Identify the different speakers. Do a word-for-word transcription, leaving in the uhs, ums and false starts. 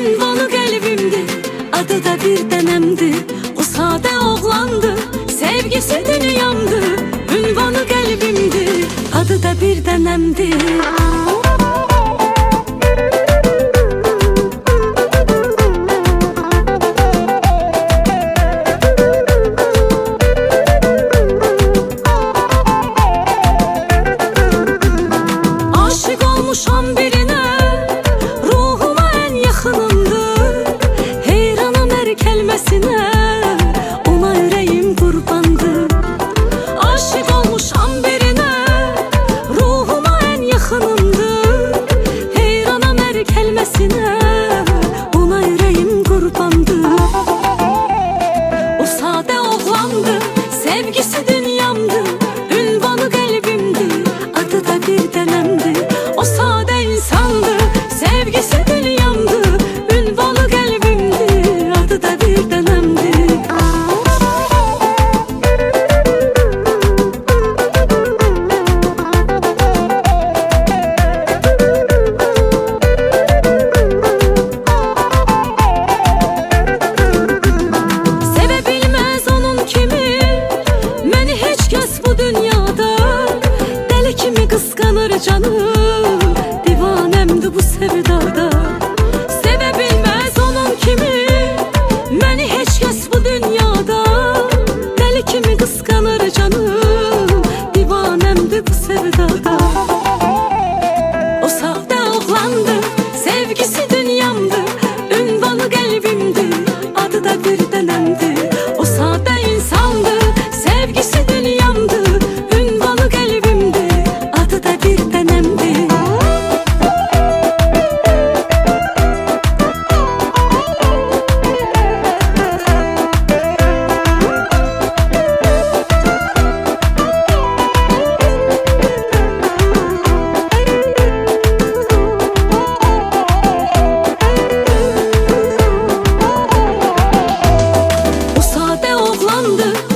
Speaker 1: ünvanı qəlbimdir, adı da bir dənəmdir. O sadə oğlandı, sevgisi dünyamdı. Ünvanı qəlbimdir, adı da bir dənəmdir. Olmuşam birine, ruhuma en yakınımdır. Heyranım her kelmesine, ona yüreğim kurbandır. Aşık olmuşam birine, ruhuma en yakınımdır. Heyranım her kelmesine, ona yüreğim kurbandır. O sade oğlandı, sevgisi dünyamdı. Ünvanı kalbimdi, adı da bir dönemdi. O sade insandı, sevgisi dünyamdı. Ünvanı kalbimdi, adı da bir dönemdi. Sevebilmez onun kimi, beni hiç kes bu dünyada. Deli kimi kıskanır canım, divanemdi bu sevdada. Sevebilmez onun kimi, beni hiç kes bu dünyada. Deli kimi kıskanır canım, divanemdi bu sevdada. O sahte oğlandı, sevgisi dünyamdı. Ünvanı kalbimdi, adı da bir dönemdi. O sahte insandı, sevgisi dünyamdı. Ünvanı kalbimdi, adı da bir dönemdi. O sade oğlandı,